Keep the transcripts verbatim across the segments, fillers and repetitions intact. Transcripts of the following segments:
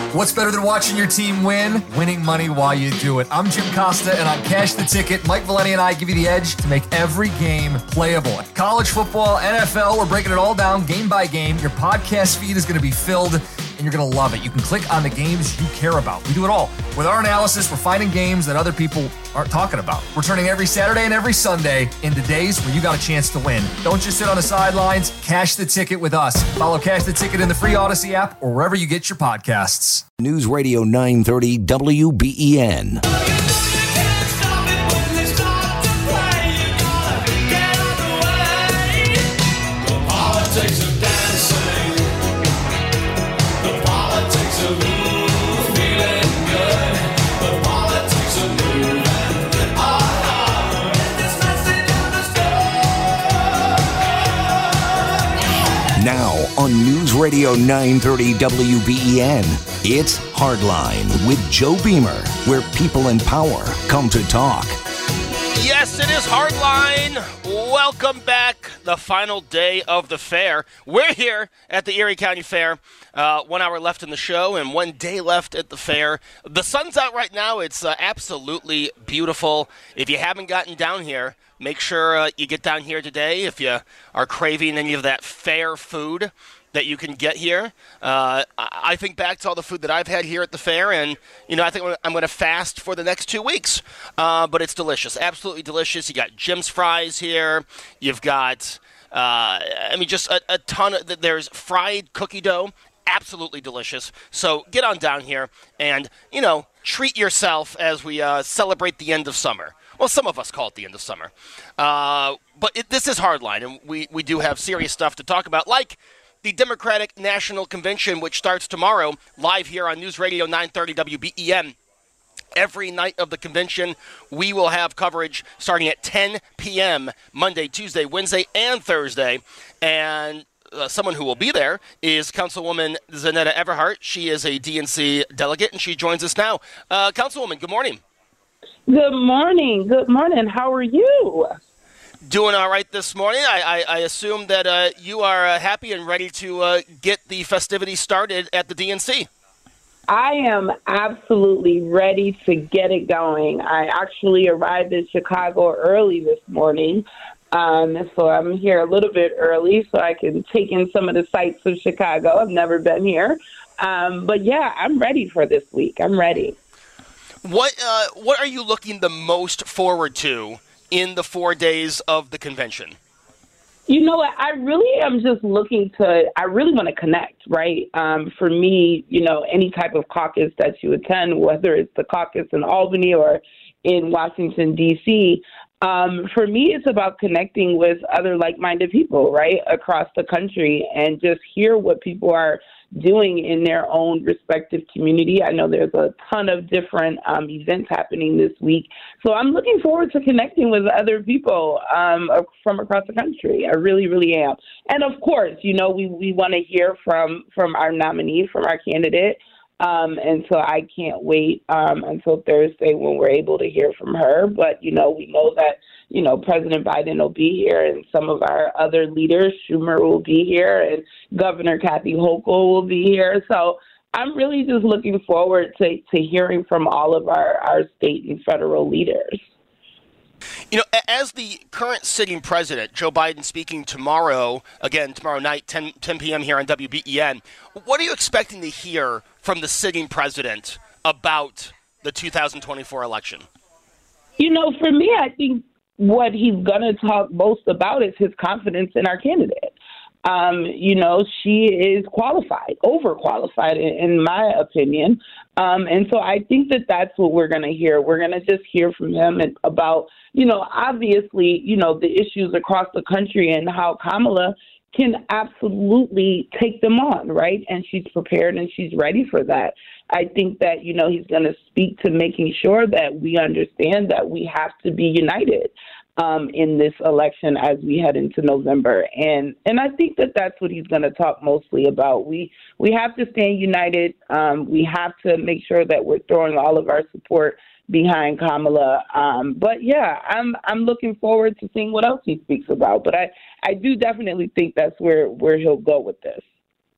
What's better than watching your team win? Winning money while you do it. I'm Jim Costa, and on Cash the Ticket, Mike Valeni and I give you the edge to make every game playable. College football, N F L, we're breaking it all down game by game. Your podcast feed is going to be filled, and you're going to love it. You can click on the games you care about. We do it all. With our analysis, we're finding games that other people aren't talking about. We're turning every Saturday and every Sunday into days where you got a chance to win. Don't just sit on the sidelines. Cash the Ticket with us. Follow Cash the Ticket in the free Odyssey app or wherever you get your podcasts. News Radio nine thirty W B E N. Now on News Radio nine thirty W B E N, it's Hardline with Joe Beamer, where people in power come to talk. Yes, it is Hardline. Welcome back. The final day of the fair. We're here at the Erie County Fair. Uh, one hour left in the show and one day left at the fair. The sun's out right now. It's uh, absolutely beautiful. If you haven't gotten down here, make sure uh, you get down here today if you are craving any of that fair food that you can get here. Uh, I think back to all the food that I've had here at the fair, and, you know, I think I'm going to fast for the next two weeks. Uh, but it's delicious, absolutely delicious. You got Jim's Fries here. You've got, uh, I mean, just a, a ton of, there's fried cookie dough, absolutely delicious. So get on down here and, you know, treat yourself as we uh, celebrate the end of summer. Well, some of us call it the end of summer. Uh, but it, this is Hardline, and we, we do have serious stuff to talk about, like the Democratic National Convention, which starts tomorrow, live here on News Radio nine thirty W B E N. Every night of the convention, we will have coverage starting at ten p.m. Monday, Tuesday, Wednesday, and Thursday. And uh, someone who will be there is Councilwoman Zanetta Everhart. She is a D N C delegate, and she joins us now. Uh, Councilwoman, good morning. Good morning. Good morning. How are you? Doing all right this morning. I, I, I assume that uh, you are uh, happy and ready to uh, get the festivities started at the D N C. I am absolutely ready to get it going. I actually arrived in Chicago early this morning, um, so I'm here a little bit early so I can take in some of the sights of Chicago. I've never been here. Um, but, yeah, I'm ready for this week. I'm ready. What uh, what are you looking the most forward to in the four days of the convention? You know what? I really am just looking to, I really want to connect, right? Um, for me, you know, any type of caucus that you attend, whether it's the caucus in Albany or in Washington, D C, um, for me, it's about connecting with other like-minded people, right, across the country and just hear what people are doing in their own respective community. I know there's a ton of different um, events happening this week. So I'm looking forward to connecting with other people um, from across the country. I really, really am. And of course, you know, we, we want to hear from, from our nominee, from our candidate. Um, and so I can't wait um, until Thursday when we're able to hear from her. But, you know, we know that, you know, President Biden will be here and some of our other leaders, Schumer will be here and Governor Kathy Hochul will be here. So I'm really just looking forward to, to hearing from all of our, our state and federal leaders. You know, as the current sitting president, Joe Biden, speaking tomorrow, again, tomorrow night, ten p.m. here on W B E N, what are you expecting to hear from the sitting president about the two thousand twenty-four election? You know, for me, I think what he's going to talk most about is his confidence in our candidate. Um, you know, she is qualified, overqualified, in, in my opinion. Um, and so I think that that's what we're going to hear. We're going to just hear from him and about, you know, obviously, you know, the issues across the country and how Kamala can absolutely take them on, right? And she's prepared and she's ready for that. I think that, you know, he's going to speak to making sure that we understand that we have to be united um, in this election as we head into November. And and I think that that's what he's going to talk mostly about. We we have to stand united. Um, we have to make sure that we're throwing all of our support behind Kamala. Um, but, yeah, I'm I'm looking forward to seeing what else he speaks about. But I, I do definitely think that's where, where he'll go with this.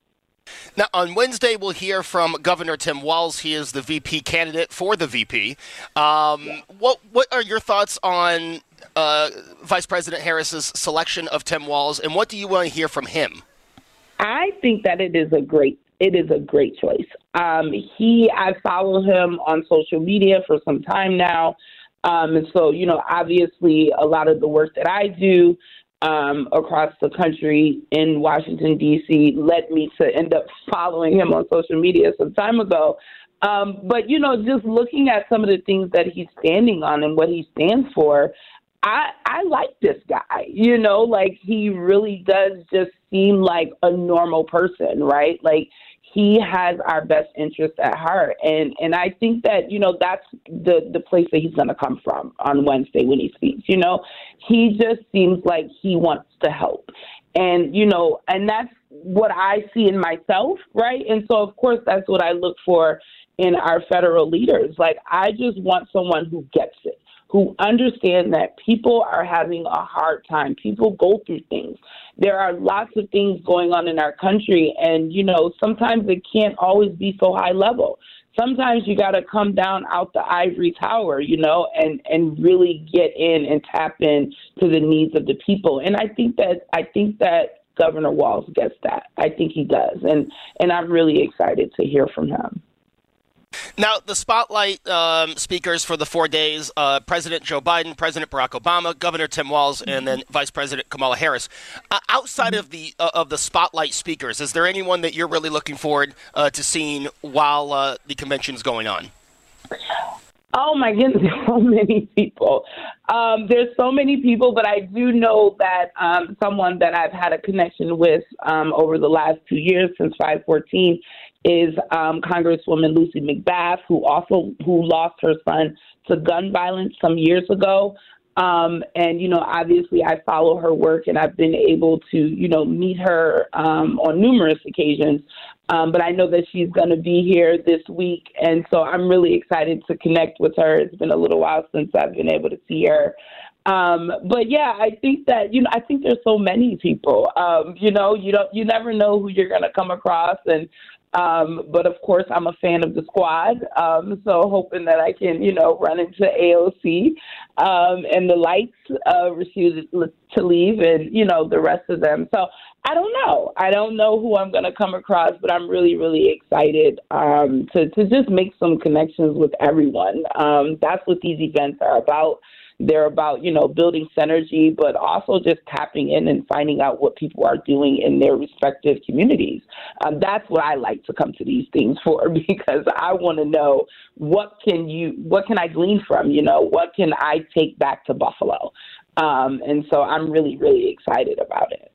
Now, on Wednesday, we'll hear from Governor Tim Walz. He is the V P candidate for the V P. Um, yeah. What What are your thoughts on uh, Vice President Harris's selection of Tim Walz, and what do you want to hear from him? I think that it is a great it is a great choice. Um, he I follow him on social media for some time now, um, and so you know, obviously, a lot of the work that I do Um, across the country in Washington, D C led me to end up following him on social media some time ago. Um, but, you know, just looking at some of the things that he's standing on and what he stands for, I, I like this guy, you know, like he really does just seem like a normal person, right? Like he has our best interest at heart. And, and I think that, you know, that's the, the place that he's going to come from on Wednesday when he speaks. You know, he just seems like he wants to help. And, you know, and that's what I see in myself, right? And so, of course, that's what I look for in our federal leaders. Like, I just want someone who gets it, who understand that people are having a hard time. People go through things. There are lots of things going on in our country, and, you know, sometimes it can't always be so high level. Sometimes you got to come down out the ivory tower, you know, and, and really get in and tap in to the needs of the people. And I think that I think that Governor Walz gets that. I think he does. And, and I'm really excited to hear from him. Now, the spotlight um, speakers for the four days, uh, President Joe Biden, President Barack Obama, Governor Tim Walz, and then Vice President Kamala Harris. Uh, outside of the uh, of the spotlight speakers, is there anyone that you're really looking forward uh, to seeing while uh, the convention's going on? Oh, my goodness, so many people. Um, there's so many people, but I do know that um, someone that I've had a connection with um, over the last two years since five fourteen is um, Congresswoman Lucy McBath, who also who lost her son to gun violence some years ago. Um, and, you know, obviously I follow her work, and I've been able to, you know, meet her um, on numerous occasions. Um, but I know that she's going to be here this week. And so I'm really excited to connect with her. It's been a little while since I've been able to see her. Um, but yeah, I think that, you know, I think there's so many people, um, you know, you don't, you never know who you're going to come across. And, Um, but of course, I'm a fan of the squad. Um, so hoping that I can, you know, run into A O C um, and the lights uh, refuse to leave, and, you know, the rest of them. So I don't know. I don't know who I'm going to come across, but I'm really, really excited um, to, to just make some connections with everyone. Um, that's what these events are about. They're about, you know, building synergy, but also just tapping in and finding out what people are doing in their respective communities. Um, that's what I like to come to these things for, because I want to know what can you, what can I glean from, you know, what can I take back to Buffalo? Um, and so I'm really, really excited about it.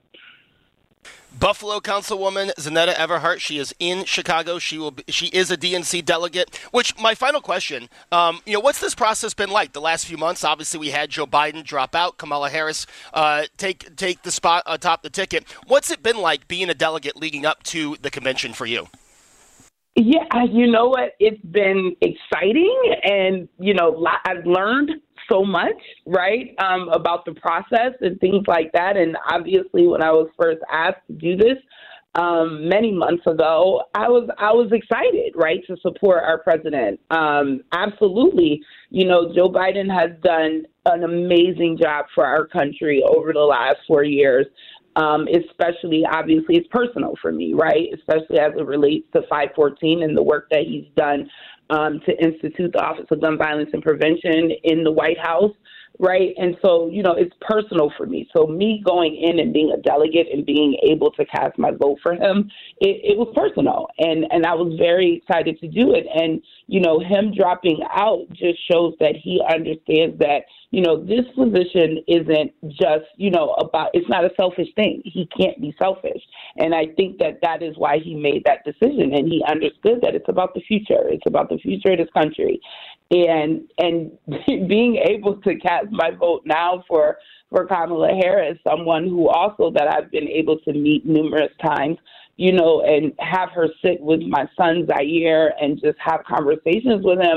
Buffalo Councilwoman Zanetta Everhart, she is in Chicago. She will. Be, she is a D N C delegate. Which, my final question, um, you know, what's this process been like the last few months? Obviously, we had Joe Biden drop out, Kamala Harris uh, take take the spot atop the ticket. What's it been like being a delegate leading up to the convention for you? Yeah, you know what? It's been exciting, and, you know, I've learned so much, right, um, about the process and things like that. And obviously, when I was first asked to do this um, many months ago, I was I was excited, right, to support our president. Um, absolutely. You know, Joe Biden has done an amazing job for our country over the last four years. Um, especially, obviously, it's personal for me, right, especially as it relates to five fourteen and the work that he's done um, to institute the Office of Gun Violence and Prevention in the White House, right? And so, you know, it's personal for me. So me going in and being a delegate and being able to cast my vote for him, it, it was personal. And, and I was very excited to do it. And, you know, him dropping out just shows that he understands that, you know, this position isn't just, you know, about, it's not a selfish thing. He can't be selfish. And I think that that is why he made that decision. And he understood that it's about the future. It's about the future of this country. And and being able to cast my vote now for, for Kamala Harris, someone who also that I've been able to meet numerous times, you know, and have her sit with my son Zaire and just have conversations with him.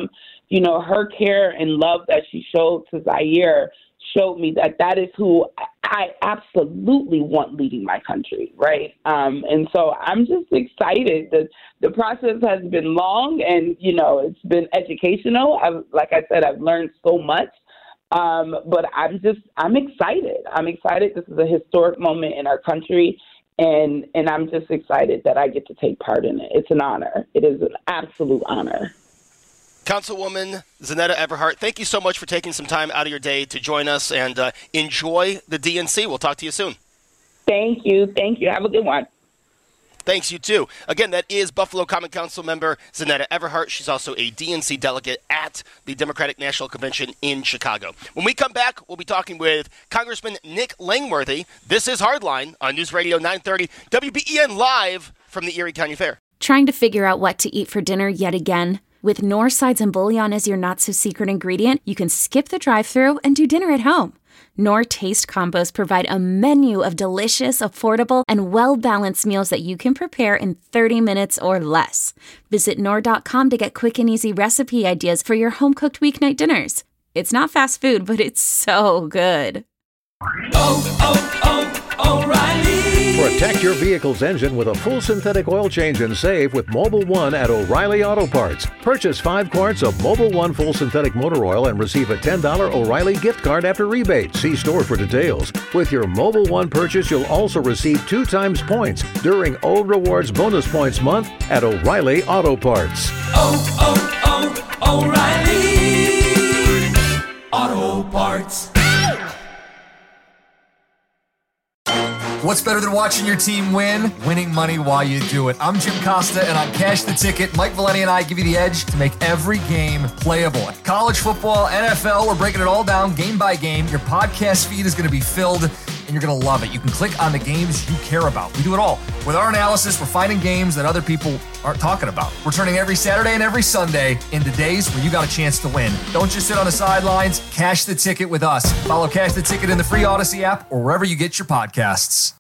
you know, her care and love that she showed to Zaire showed me that that is who I absolutely want leading my country, right? Um, and so I'm just excited. The, the process has been long and, you know, it's been educational. I've, like I said, I've learned so much. Um, but I'm just, I'm excited. I'm excited. This is a historic moment in our country. And, and I'm just excited that I get to take part in it. It's an honor. It is an absolute honor. Councilwoman Zanetta Everhart, thank you so much for taking some time out of your day to join us, and uh, enjoy the D N C. We'll talk to you soon. Thank you. Thank you. Have a good one. Thanks, you too. Again, that is Buffalo Common Council member Zanetta Everhart. She's also a D N C delegate at the Democratic National Convention in Chicago. When we come back, we'll be talking with Congressman Nick Langworthy. This is Hardline on News Radio nine thirty W B E N, live from the Erie County Fair. Trying to figure out what to eat for dinner yet again? With Knorr sides and bouillon as your not-so-secret ingredient, you can skip the drive-thru and do dinner at home. Knorr Taste Combos provide a menu of delicious, affordable, and well-balanced meals that you can prepare in thirty minutes or less. Visit Knorr dot com to get quick and easy recipe ideas for your home-cooked weeknight dinners. It's not fast food, but it's so good. Oh, oh, oh, O'Reilly. Protect your vehicle's engine with a full synthetic oil change and save with Mobil one at O'Reilly Auto Parts. Purchase five quarts of Mobil one full synthetic motor oil and receive a ten dollars O'Reilly gift card after rebate. See store for details. With your Mobil one purchase, you'll also receive two times points during O Rewards Bonus Points Month at O'Reilly Auto Parts. Oh, oh, oh, O'Reilly Auto Parts. What's better than watching your team win? Winning money while you do it. I'm Jim Costa, and on Cash the Ticket, Mike Valeni and I give you the edge to make every game playable. College football, N F L, we're breaking it all down game by game. Your podcast feed is going to be filled, and you're going to love it. You can click on the games you care about. We do it all. With our analysis, we're finding games that other people aren't talking about. We're turning every Saturday and every Sunday into days where you got a chance to win. Don't just sit on the sidelines. Cash the Ticket with us. Follow Cash the Ticket in the free Odyssey app or wherever you get your podcasts.